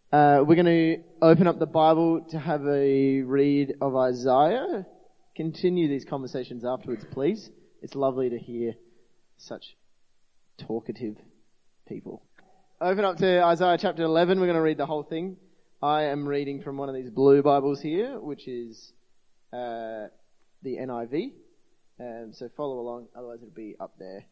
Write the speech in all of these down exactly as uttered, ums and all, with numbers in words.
Uh, we're going to open up the Bible to have a read of Isaiah. Continue these conversations afterwards, please. It's lovely to hear such talkative people. Open up to Isaiah chapter eleven. We're going to read the whole thing. I am reading from one of these blue Bibles here, which is uh, the N I V. Um, so follow along, otherwise it'll be up there.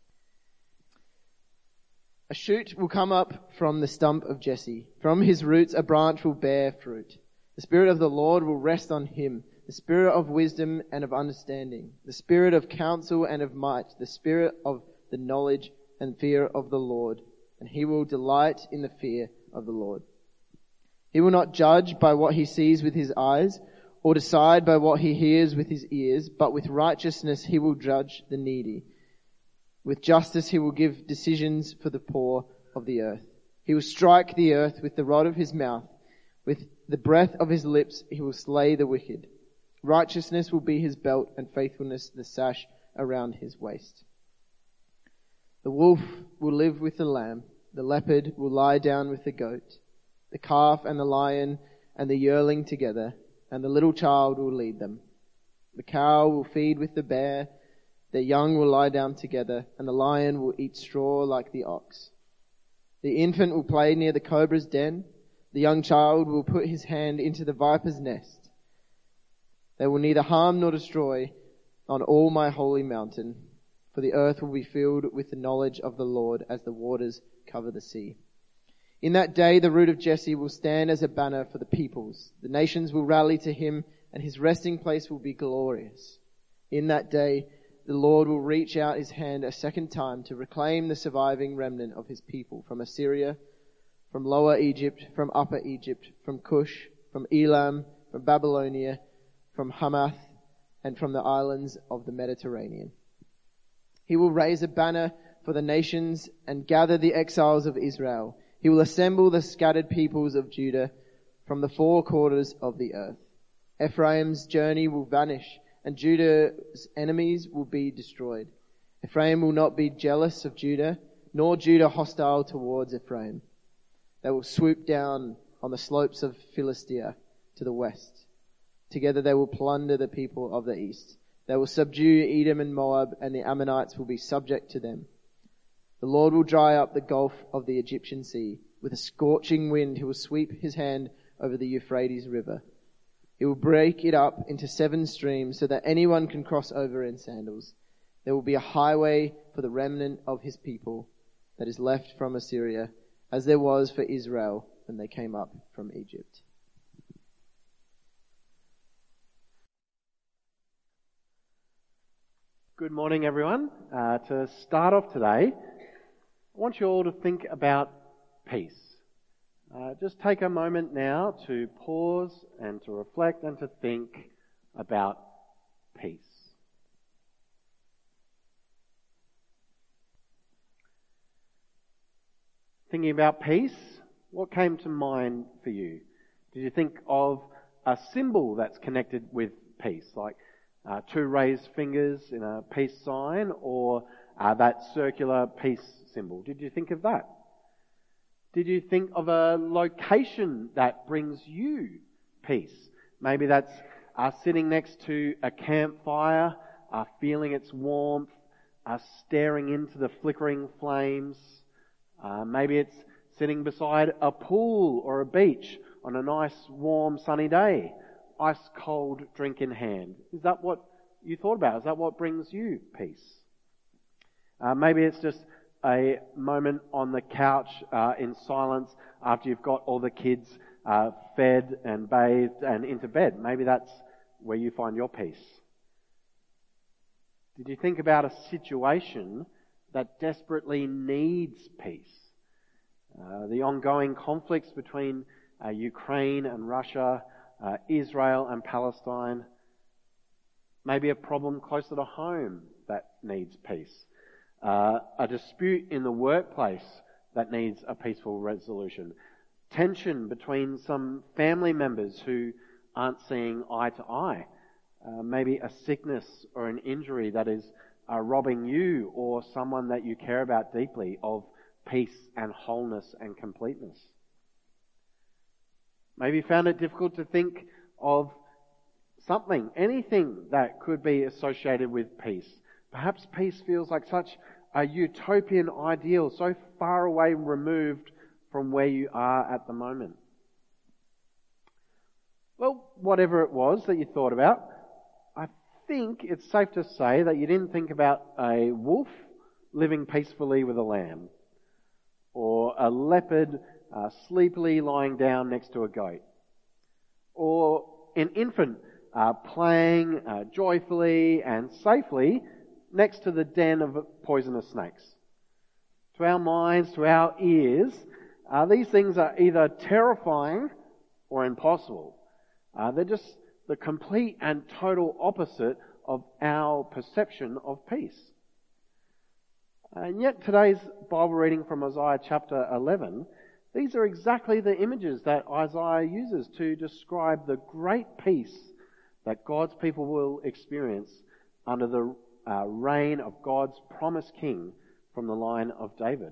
A shoot will come up from the stump of Jesse. From his roots a branch will bear fruit. The Spirit of the Lord will rest on him, the Spirit of wisdom and of understanding, the Spirit of counsel and of might, the Spirit of the knowledge and fear of the Lord. And he will delight in the fear of the Lord. He will not judge by what he sees with his eyes, or decide by what he hears with his ears, but with righteousness he will judge the needy. With justice he will give decisions for the poor of the earth. He will strike the earth with the rod of his mouth. With the breath of his lips he will slay the wicked. Righteousness will be his belt, and faithfulness the sash around his waist. The wolf will live with the lamb. The leopard will lie down with the goat. The calf and the lion and the yearling together, and the little child will lead them. The cow will feed with the bear. Their young will lie down together, and the lion will eat straw like the ox. The infant will play near the cobra's den. The young child will put his hand into the viper's nest. They will neither harm nor destroy on all my holy mountain, for the earth will be filled with the knowledge of the Lord as the waters cover the sea. In that day the root of Jesse will stand as a banner for the peoples. The nations will rally to him, and his resting place will be glorious. In that day the Lord will reach out his hand a second time to reclaim the surviving remnant of his people from Assyria, from Lower Egypt, from Upper Egypt, from Cush, from Elam, from Babylonia, from Hamath, and from the islands of the Mediterranean. He will raise a banner for the nations and gather the exiles of Israel. He will assemble the scattered peoples of Judah from the four quarters of the earth. Ephraim's journey will vanish, and Judah's enemies will be destroyed. Ephraim will not be jealous of Judah, nor Judah hostile towards Ephraim. They will swoop down on the slopes of Philistia to the west. Together they will plunder the people of the east. They will subdue Edom and Moab, and the Ammonites will be subject to them. The Lord will dry up the gulf of the Egyptian sea. With a scorching wind he will sweep his hand over the Euphrates River. He will break it up into seven streams so that anyone can cross over in sandals. There will be a highway for the remnant of his people that is left from Assyria, as there was for Israel when they came up from Egypt. Good morning, everyone. Uh, to start off today, I want you all to think about peace. Uh, just take a moment now to pause and to reflect and to think about peace. Thinking about peace, what came to mind for you? Did you think of a symbol that's connected with peace, like uh, two raised fingers in a peace sign, or uh, that circular peace symbol? Did you think of that? Did you think of a location that brings you peace? Maybe that's uh, sitting next to a campfire, uh, feeling its warmth, uh, staring into the flickering flames. Uh, maybe it's sitting beside a pool or a beach on a nice, warm, sunny day, ice cold drink in hand. Is that what you thought about? Is that what brings you peace? Uh, maybe it's just a moment on the couch uh, in silence after you've got all the kids uh, fed and bathed and into bed. Maybe that's where you find your peace. Did you think about a situation that desperately needs peace? Uh, the ongoing conflicts between uh, Ukraine and Russia, uh, Israel and Palestine. Maybe a problem closer to home that needs peace. Uh, a dispute in the workplace that needs a peaceful resolution. Tension between some family members who aren't seeing eye to eye. Uh, maybe a sickness or an injury that is uh, robbing you or someone that you care about deeply of peace and wholeness and completeness. Maybe you found it difficult to think of something, anything that could be associated with peace. Perhaps peace feels like such a utopian ideal, so far away removed from where you are at the moment. Well, whatever it was that you thought about, I think it's safe to say that you didn't think about a wolf living peacefully with a lamb, or a leopard uh, sleepily lying down next to a goat, or an infant uh, playing uh, joyfully and safely next to the den of poisonous snakes. To our minds, to our ears, uh, these things are either terrifying or impossible. Uh, they're just the complete and total opposite of our perception of peace. And yet today's Bible reading from Isaiah chapter eleven, these are exactly the images that Isaiah uses to describe the great peace that God's people will experience under the uh, reign of God's promised king from the line of David.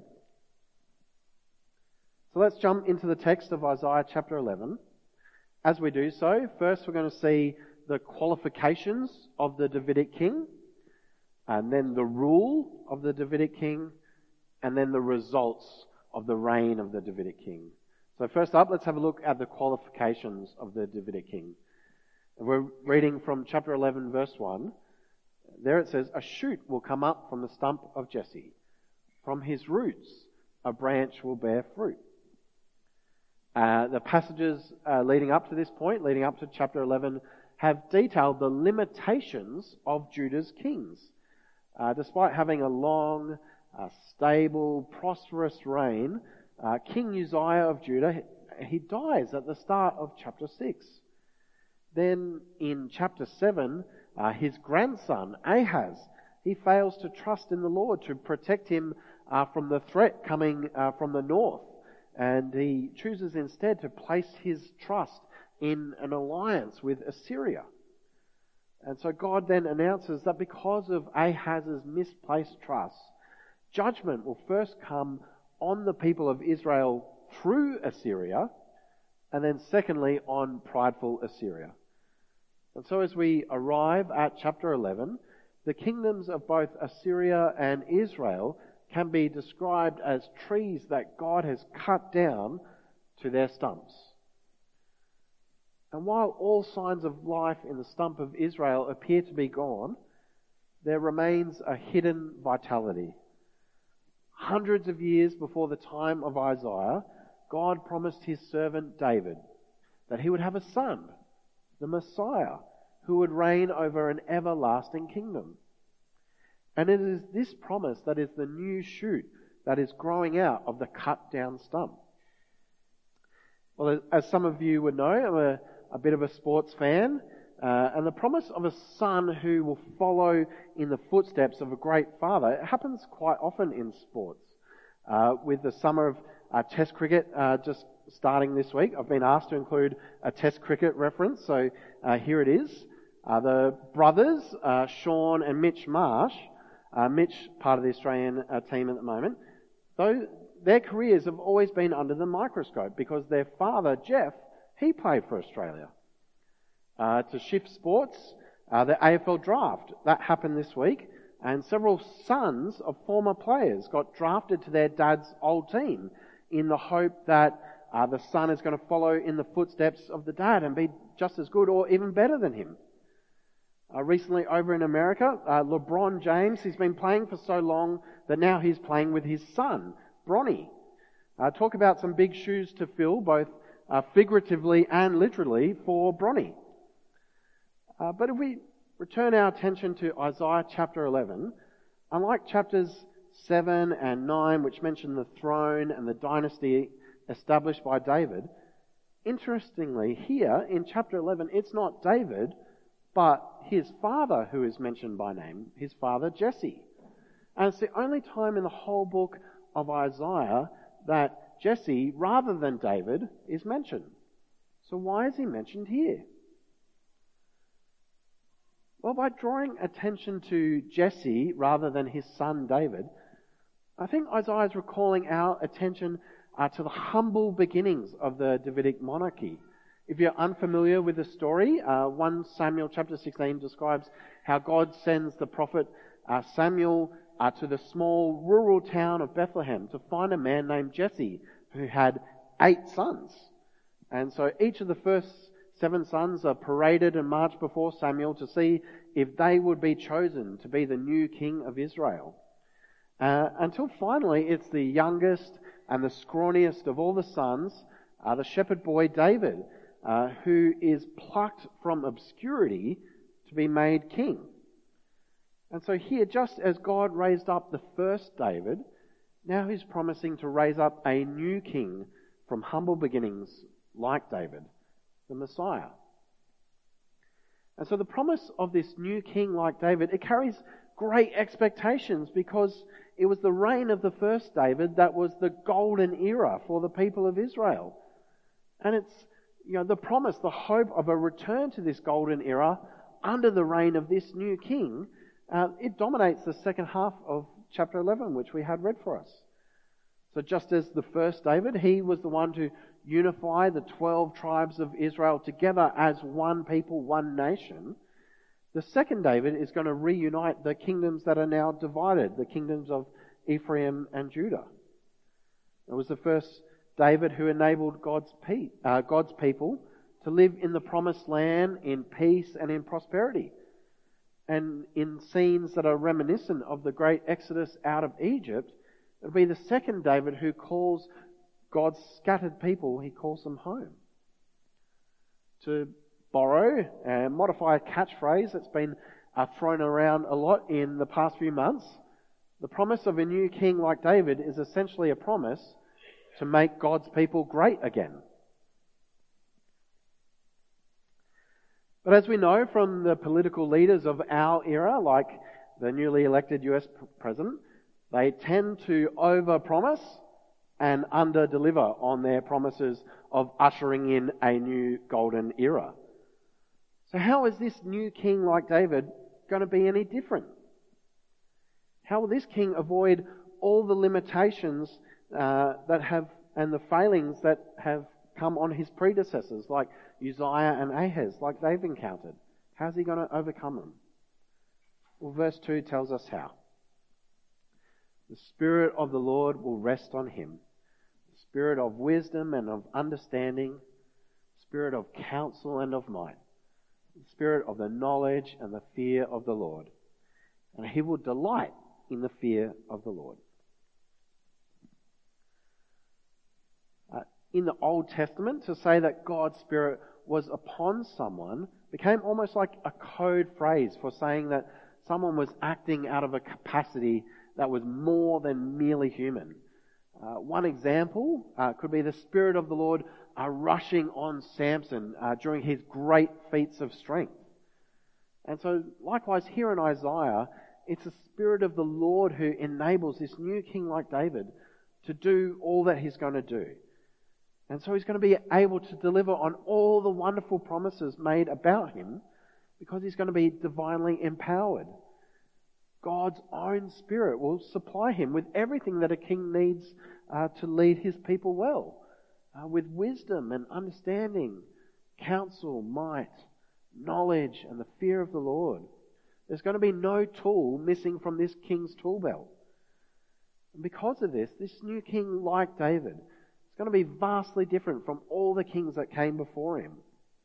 So let's jump into the text of Isaiah chapter eleven. As we do so, first we're going to see the qualifications of the Davidic king, and then the rule of the Davidic king, and then the results of the reign of the Davidic king. So first up, let's have a look at the qualifications of the Davidic king. We're reading from chapter eleven, verse one. There it says, "A shoot will come up from the stump of Jesse. From his roots, a branch will bear fruit." Uh, the passages uh, leading up to this point, leading up to chapter eleven, have detailed the limitations of Judah's kings. Uh, despite having a long, uh, stable, prosperous reign, uh, King Uzziah of Judah, he dies at the start of chapter six. Then in chapter seven, uh, his grandson, Ahaz, he fails to trust in the Lord to protect him uh, from the threat coming uh, from the north. And he chooses instead to place his trust in an alliance with Assyria. And so God then announces that because of Ahaz's misplaced trust, judgment will first come on the people of Israel through Assyria, and then secondly on prideful Assyria. And so as we arrive at chapter eleven, the kingdoms of both Assyria and Israel can be described as trees that God has cut down to their stumps. And while all signs of life in the stump of Israel appear to be gone, there remains a hidden vitality. Hundreds of years before the time of Isaiah, God promised his servant David that he would have a son, the Messiah, who would reign over an everlasting kingdom. And it is this promise that is the new shoot that is growing out of the cut down stump. Well, as some of you would know, I'm a, a bit of a sports fan, uh, and the promise of a son who will follow in the footsteps of a great father, it happens quite often in sports. Uh, with the summer of uh, Test cricket uh, just starting this week, I've been asked to include a Test cricket reference, so uh, here it is. Uh, the brothers, uh, Sean and Mitch Marsh, Uh, Mitch, part of the Australian uh, team at the moment, though their careers have always been under the microscope because their father, Jeff, he played for Australia. Uh, to shift sports, uh, the A F L draft, that happened this week, and several sons of former players got drafted to their dad's old team in the hope that uh, the son is going to follow in the footsteps of the dad and be just as good or even better than him. Uh, recently over in America, uh, LeBron James, he's been playing for so long that now he's playing with his son, Bronny. Uh, talk about some big shoes to fill, both uh, figuratively and literally, for Bronny. Uh, but if we return our attention to Isaiah chapter eleven, unlike chapters seven and nine, which mention the throne and the dynasty established by David, interestingly here in chapter eleven, it's not David, but his father who is mentioned by name, his father Jesse. And it's the only time in the whole book of Isaiah that Jesse, rather than David, is mentioned. So why is he mentioned here? Well, by drawing attention to Jesse rather than his son David, I think Isaiah is recalling our attention uh, to the humble beginnings of the Davidic monarchy. If you're unfamiliar with the story, uh, First Samuel chapter sixteen describes how God sends the prophet uh, Samuel uh, to the small rural town of Bethlehem to find a man named Jesse who had eight sons. And so each of the first seven sons are paraded and marched before Samuel to see if they would be chosen to be the new king of Israel. Uh, until finally it's the youngest and the scrawniest of all the sons, uh, the shepherd boy David, uh, who is plucked from obscurity to be made king. And so here, just as God raised up the first David, now he's promising to raise up a new king from humble beginnings like David, the Messiah. And so the promise of this new king like David, it carries great expectations because it was the reign of the first David that was the golden era for the people of Israel. And it's, you know, the promise, the hope of a return to this golden era under the reign of this new king, uh, it dominates the second half of chapter eleven, which we had read for us. So just as the first David, he was the one to unify the twelve tribes of Israel together as one people, one nation. The second David is going to reunite the kingdoms that are now divided, the kingdoms of Ephraim and Judah. It was the first David who enabled God's, pe- uh, God's people to live in the promised land in peace and in prosperity, and in scenes that are reminiscent of the great exodus out of Egypt. It'll be the second David who calls God's scattered people, he calls them home. To borrow and modify a catchphrase that's been uh, thrown around a lot in the past few months, the promise of a new king like David is essentially a promise to make God's people great again. But as we know from the political leaders of our era, like the newly elected U S president, they tend to over-promise and under-deliver on their promises of ushering in a new golden era. So how is this new king like David going to be any different? How will this king avoid all the limitations uh, that have and the failings that have come on his predecessors, like Uzziah and Ahaz, like they've encountered? How's he going to overcome them? Well, verse two tells us how. The Spirit of the Lord will rest on him. The Spirit of wisdom and of understanding. Spirit of counsel and of might. The Spirit of the knowledge and the fear of the Lord. And he will delight in the fear of the Lord. Uh, in the Old Testament, to say that God's Spirit was upon someone became almost like a code phrase for saying that someone was acting out of a capacity that was more than merely human. Uh, one example uh, could be the Spirit of the Lord uh, rushing on Samson uh, during his great feats of strength. And so likewise here in Isaiah, it's the Spirit of the Lord who enables this new king like David to do all that he's going to do. And so he's going to be able to deliver on all the wonderful promises made about him because he's going to be divinely empowered. God's own Spirit will supply him with everything that a king needs uh, to lead his people well, uh, with wisdom and understanding, counsel, might, knowledge, and the fear of the Lord. There's going to be no tool missing from this king's tool belt. And because of this, this new king like David is going to be vastly different from all the kings that came before him.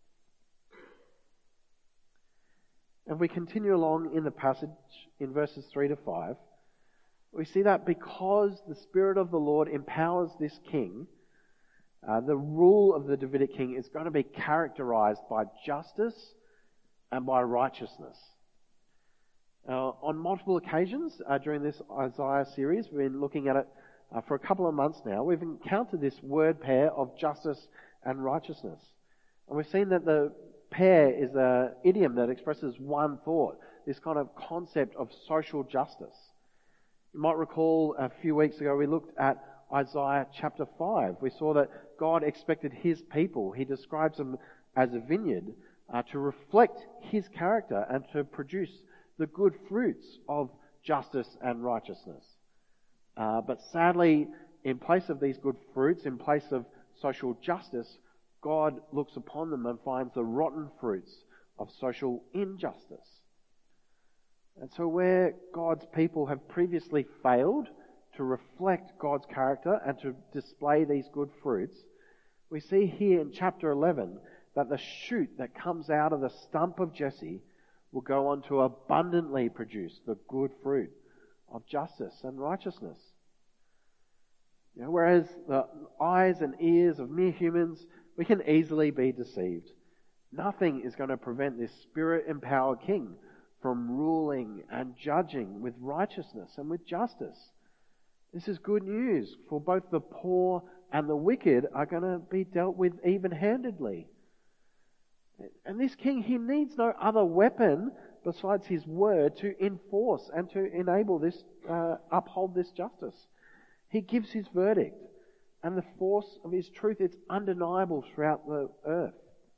If we continue along in the passage in verses three to five, we see that because the Spirit of the Lord empowers this king, uh, the rule of the Davidic king is going to be characterized by justice and by righteousness. Uh, on multiple occasions uh, during this Isaiah series, we've been looking at it uh, for a couple of months now, we've encountered this word pair of justice and righteousness. And we've seen that the pair is an idiom that expresses one thought, this kind of concept of social justice. You might recall a few weeks ago we looked at Isaiah chapter five. We saw that God expected his people, he describes them as a vineyard, uh, to reflect his character and to produce the good fruits of justice and righteousness. Uh, but sadly, in place of these good fruits, in place of social justice, God looks upon them and finds the rotten fruits of social injustice. And so where God's people have previously failed to reflect God's character and to display these good fruits, we see here in chapter eleven that the shoot that comes out of the stump of Jesse will go on to abundantly produce the good fruit of justice and righteousness. You know, whereas the eyes and ears of mere humans, we can easily be deceived. Nothing is going to prevent this Spirit-empowered King from ruling and judging with righteousness and with justice. This is good news, for both the poor and the wicked are going to be dealt with even-handedly. And this king, he needs no other weapon besides his word to enforce and to enable this, uh, uphold this justice. He gives his verdict, and the force of his truth, it's undeniable throughout the earth.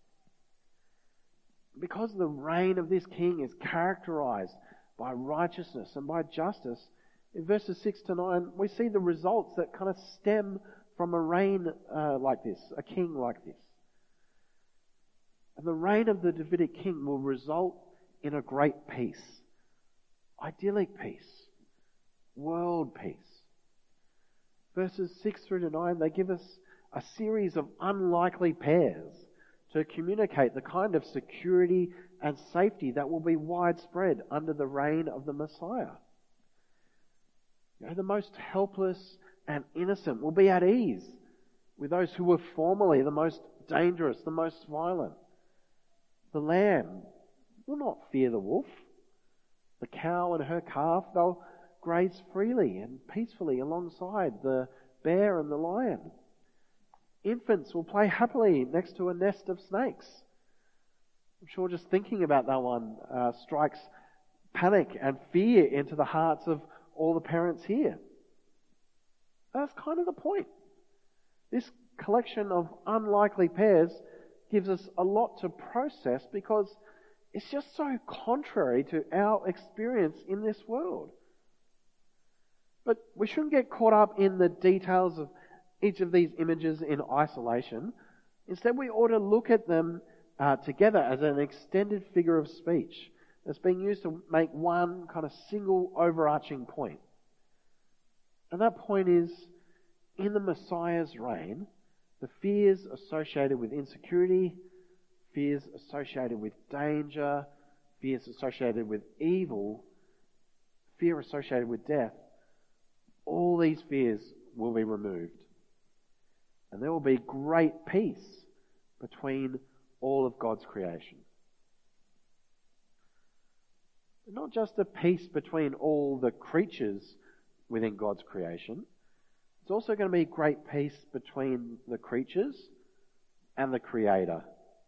Because the reign of this king is characterized by righteousness and by justice, in verses six to nine, we see the results that kind of stem from a reign uh, like this, a king like this. And the reign of the Davidic king will result in a great peace, idyllic peace, world peace. Verses six through to nine, they give us a series of unlikely pairs to communicate the kind of security and safety that will be widespread under the reign of the Messiah. You know, the most helpless and innocent will be at ease with those who were formerly the most dangerous, the most violent. The lamb will not fear the wolf. The cow and her calf, they'll graze freely and peacefully alongside the bear and the lion. Infants will play happily next to a nest of snakes. I'm sure just thinking about that one uh, strikes panic and fear into the hearts of all the parents here. That's kind of the point. This collection of unlikely pairs gives us a lot to process because it's just so contrary to our experience in this world. But we shouldn't get caught up in the details of each of these images in isolation. Instead, we ought to look at them uh, together as an extended figure of speech that's being used to make one kind of single overarching point. And that point is, in the Messiah's reign, the fears associated with insecurity, fears associated with danger, fears associated with evil, fear associated with death, all these fears will be removed. And there will be great peace between all of God's creation. But not just a peace between all the creatures within God's creation. It's also going to be great peace between the creatures and the Creator.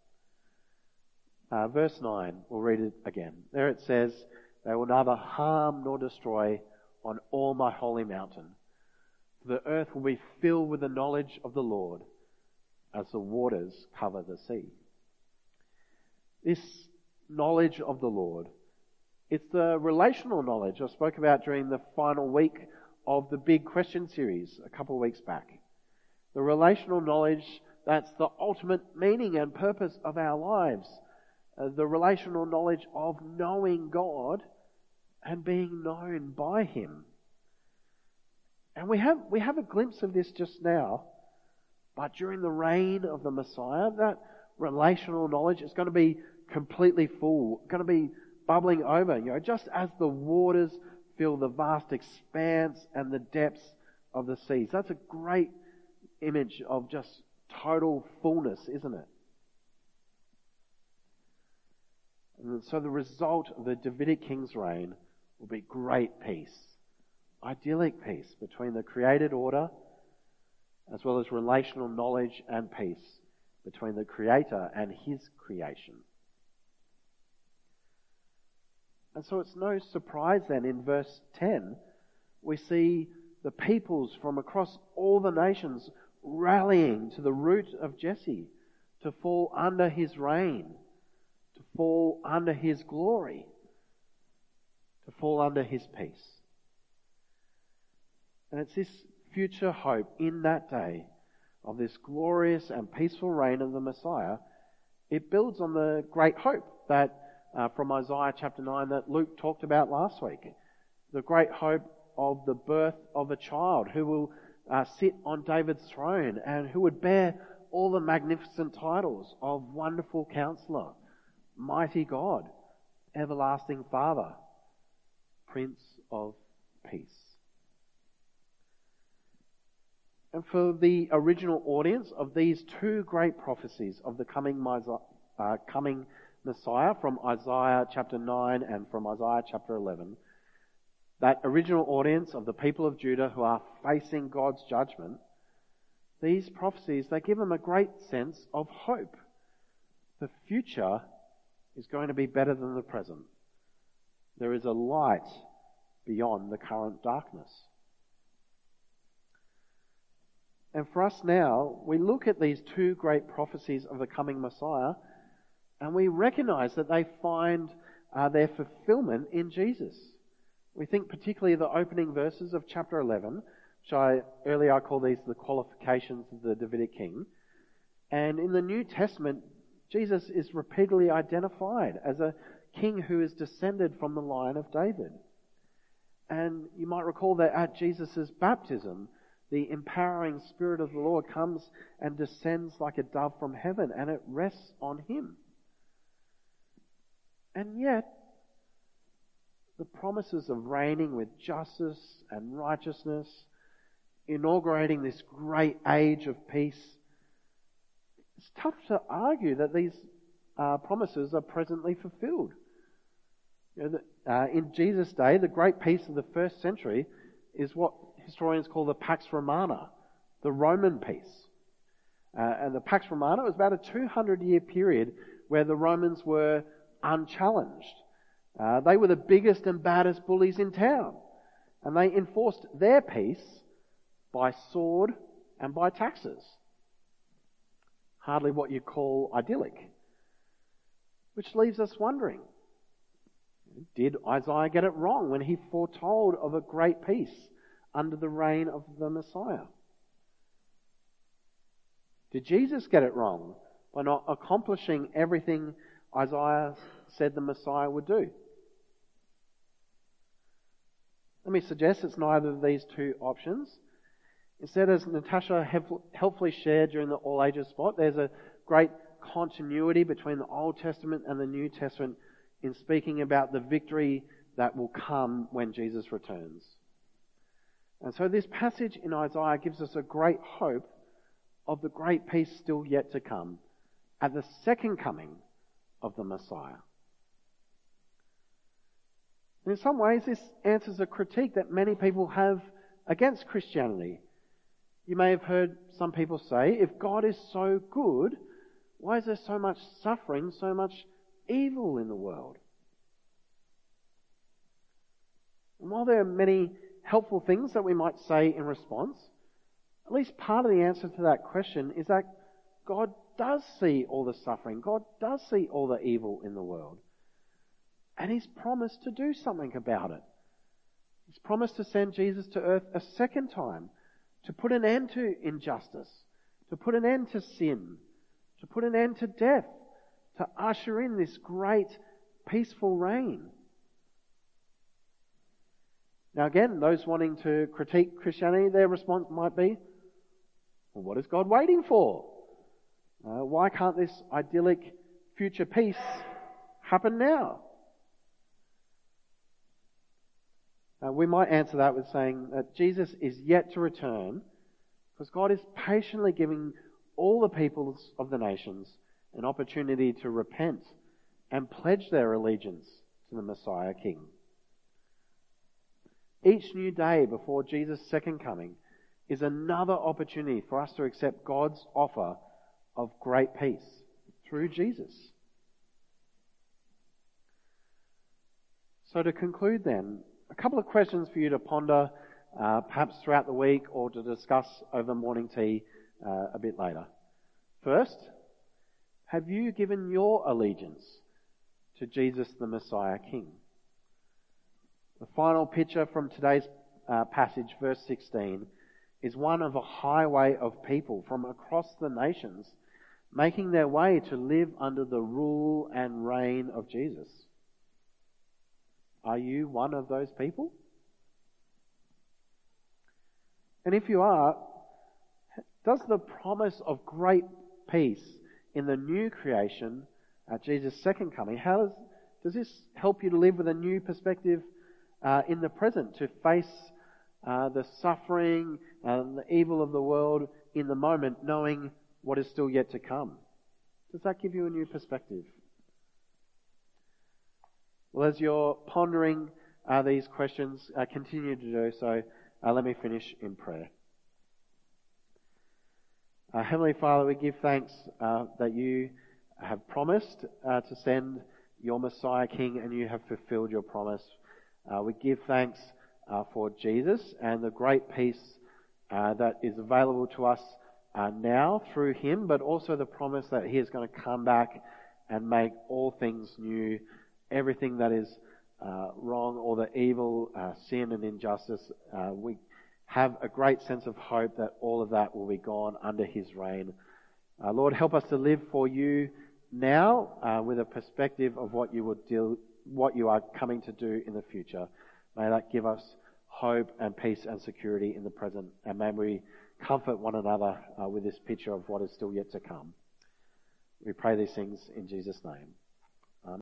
Uh, verse nine, we'll read it again. There it says, "They will neither harm nor destroy on all my holy mountain. The earth will be filled with the knowledge of the Lord as the waters cover the sea." This knowledge of the Lord, it's the relational knowledge I spoke about during the final week of the Big Question series a couple of weeks back. The relational knowledge that's the ultimate meaning and purpose of our lives. Uh, the relational knowledge of knowing God and being known by Him. And we have we have a glimpse of this just now, but during the reign of the Messiah, that relational knowledge is going to be completely full, going to be bubbling over. You know, just as the waters fill the vast expanse and the depths of the seas. That's a great image of just total fullness, isn't it? And so the result of the Davidic king's reign will be great peace. Idyllic peace between the created order as well as relational knowledge and peace between the Creator and His creation. And so it's no surprise then in verse ten we see the peoples from across all the nations rallying to the root of Jesse to fall under his reign, to fall under his glory, to fall under his peace. And it's this future hope in that day of this glorious and peaceful reign of the Messiah, it builds on the great hope that uh, from Isaiah chapter nine that Luke talked about last week. The great hope of the birth of a child who will uh, sit on David's throne and who would bear all the magnificent titles of Wonderful Counselor, Mighty God, Everlasting Father, Prince of Peace. And for the original audience of these two great prophecies of the coming, uh, coming Messiah from Isaiah chapter nine and from Isaiah chapter eleven, that original audience of the people of Judah who are facing God's judgment, these prophecies, they give them a great sense of hope. The future is going to be better than the present. There is a light beyond the current darkness. And for us now, we look at these two great prophecies of the coming Messiah and we recognize that they find uh, their fulfillment in Jesus. We think particularly of the opening verses of chapter eleven, which I earlier I call these the qualifications of the Davidic king. And in the New Testament, Jesus is repeatedly identified as a king who is descended from the line of David. And you might recall that at Jesus' baptism, the empowering Spirit of the Lord comes and descends like a dove from heaven, and it rests on him. And yet, the promises of reigning with justice and righteousness, inaugurating this great age of peace, it's tough to argue that these uh, promises are presently fulfilled. You know, the, uh, in Jesus' day, the great peace of the first century is what historians call the Pax Romana, the Roman peace. Uh, and the Pax Romana was about a two hundred year period where the Romans were unchallenged. Uh, they were the biggest and baddest bullies in town. And they enforced their peace by sword and by taxes. Hardly what you call idyllic. Which leaves us wondering, did Isaiah get it wrong when he foretold of a great peace under the reign of the Messiah? Did Jesus get it wrong by not accomplishing everything Isaiah said the Messiah would do? Let me suggest it's neither of these two options. Instead, as Natasha helpfully shared during the All Ages spot, there's a great continuity between the Old Testament and the New Testament in speaking about the victory that will come when Jesus returns. And so this passage in Isaiah gives us a great hope of the great peace still yet to come at the second coming of the Messiah. And in some ways, this answers a critique that many people have against Christianity. You may have heard some people say, if God is so good, why is there so much suffering, so much evil in the world? And while there are many helpful things that we might say in response, at least part of the answer to that question is that God does see all the suffering. God does see all the evil in the world. And He's promised to do something about it. He's promised to send Jesus to earth a second time to put an end to injustice, to put an end to sin, to put an end to death, to usher in this great peaceful reign. Now again, those wanting to critique Christianity, their response might be, well, what is God waiting for? Uh, why can't this idyllic future peace happen now? Uh, we might answer that with saying that Jesus is yet to return because God is patiently giving all the peoples of the nations an opportunity to repent and pledge their allegiance to the Messiah King. Each new day before Jesus' second coming is another opportunity for us to accept God's offer of great peace through Jesus. So to conclude then, a couple of questions for you to ponder uh, perhaps throughout the week or to discuss over morning tea uh, a bit later. First, have you given your allegiance to Jesus the Messiah King? The final picture from today's uh, passage, verse sixteen, is one of a highway of people from across the nations making their way to live under the rule and reign of Jesus. Are you one of those people? And if you are, does the promise of great peace in the new creation at Jesus' second coming, how does, does this help you to live with a new perspective uh, in the present, to face uh, the suffering and the evil of the world in the moment, knowing what is still yet to come? Does that give you a new perspective? Well, as you're pondering uh, these questions, uh, continue to do so. Uh, let me finish in prayer. Uh, Heavenly Father, we give thanks uh, that you have promised uh, to send your Messiah King, and you have fulfilled your promise. Uh, we give thanks uh, for Jesus and the great peace uh, that is available to us uh, now through him, but also the promise that he is going to come back and make all things new. Everything that is uh, wrong, or the evil, uh, sin and injustice, uh, we have a great sense of hope that all of that will be gone under his reign. Uh, Lord, help us to live for you now uh, with a perspective of what you would do, what you are coming to do in the future. May that give us hope and peace and security in the present, and may we comfort one another uh, with this picture of what is still yet to come. We pray these things in Jesus' name.